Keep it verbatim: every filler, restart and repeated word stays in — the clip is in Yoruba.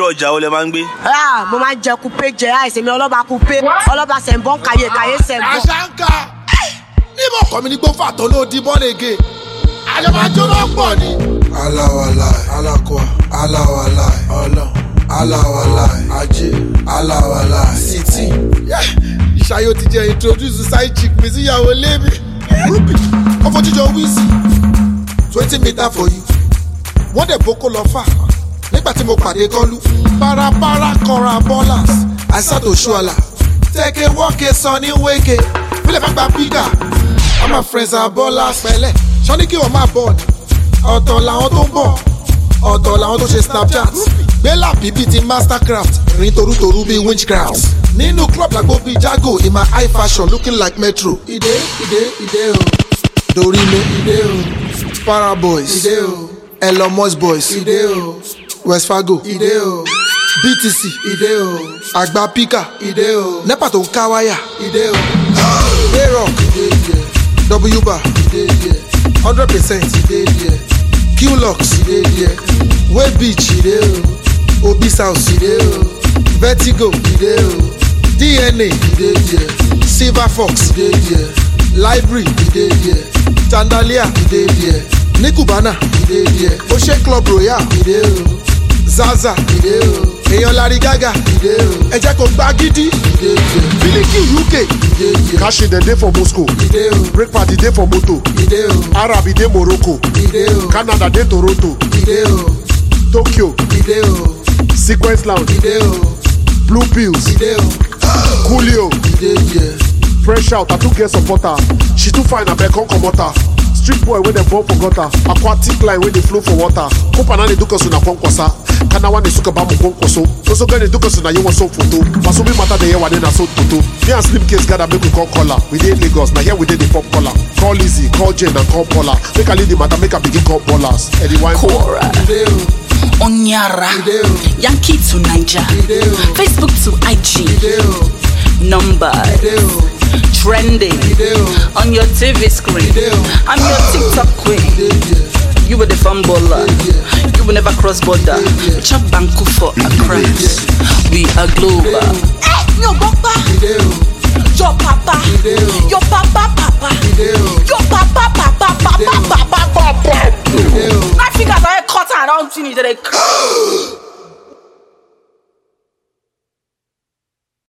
ọjà wo lẹ máa ń gbé? Ah, mo máa ń jẹ coupé jẹ àìsè mi ọlọ́ba coupé ọlọ́ba sẹ̀ǹbọ̀n kàyé kàyé sẹ̀ǹbọ̀n. àṣàǹkà níbo kọ́ mi ní gbó fàtọ́ ló di bọ́ọ̀lẹ̀gẹ̀ àjọmọ́jọ́ náà pọ̀ ni. aláwàlá alákọ̀ọ́ aláwàlá ọlọ́ aláwàlá ajé aláwàlá city. ìṣayó ti jẹ́ introduce side chick mi síyàwó lémi. rúbì ọkọ̀ jíjọ wíìsì twenty meter for you. wọ́n dẹ̀ boko lọ fà nígbà tí mo pàdé kọ́lù. parapara kọra ballers àìsàtò ṣọ́ọ̀là tẹ̀kẹ̀ wọ́ọ̀kẹ̀ sọ ní wéke fílẹ̀ fẹ́ gba bígà. all my friends are ballers pẹ̀lẹ́ sọ́ni kí wọ́n máa bọ̀ ni. ọ̀tọ̀ làwọn tó ń bọ̀ ọ̀tọ̀ làwọn tó ṣe snapchat. gbélà bíbí ti mastercraft rìn torútorú bíi witchcraft. nínú club làgbo bíi jago in my high fashion looking like metro. ìdè ìdè ìdè o dorime ìdè o paraboys ìdè o Elon Musk boys ìdè o West Fargo ìdè o B T C ìdè o àgbà pika ìdè o nepa tó ń ká wáyà ìdè o A-Rock ìdè ìdè W-Bar ìdè ìdè hundred percent ìdè ìdè Q-Lux ìdè ìdè Way Beach ìdè o Obi South ìdè o Vertigo ìdè o D N A ìdè ìdè Silver Fox ìdè ìdè Library ìdè ìdè Tandalia ìdè ìdè ní Cubana ìdè ìdè Oṣé Club Royal ìdè o Zaza ìdè o èèyàn Larry Gaga ìdè o ẹ jẹ́ kó gbá gidi ìdè ìdè Biliki U K ìdè ìdè Kashi dem dey for Moscow ìdè o break party dey for Moto ìdè o Arab dey Morocco ìdè o Canada dey Toronto ìdè o Tokyo ìdè o Sequence Lounge ìdè o Blue Pills ìdè o Coolio ìdè ìdè Fresh Out I too get supporter she too fine abeg come comot her. Street boy wey dem born for gutter aquatic line wey dey flow for water kopa na ne dukasu na kwankwasa kanawa ne suka bamu kwankwaso soso gane dukasu na yewa so photo masumi mata da yawa ne na so photo me and slim case gather make we come call her we dey Lagos na here we dey the pop collar call Lizzy call Jane and call Paula make I lead the matter make I begin call ballers eddie wine Cora Onyara Yankee to Niger Facebook to I G number trending on your T V screen. I'm your TikTok queen. You were the fun baller. You will never cross border. Chop banku for Accra. We are global. Hey, your papa, your papa, your papa, papa, your papa, papa, papa, papa, papa. My fingers are cut and I don't finish.